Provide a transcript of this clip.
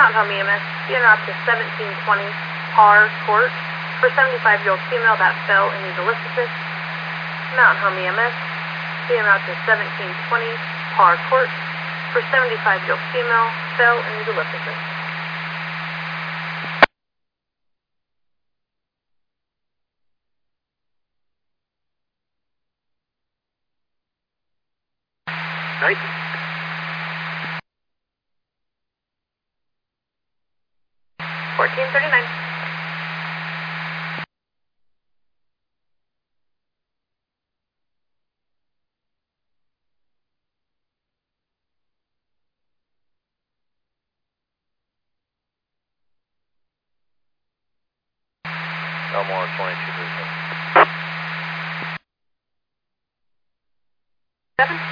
Mountain Home EMS, be en route to 1720 Parr Court for 75-year-old female that fell and needs a lift assist. Mountain Home EMS, be en route to 1720 Parr Court for 75-year-old female fell and needs a lift assist. Night. 1439. Elmore 2237.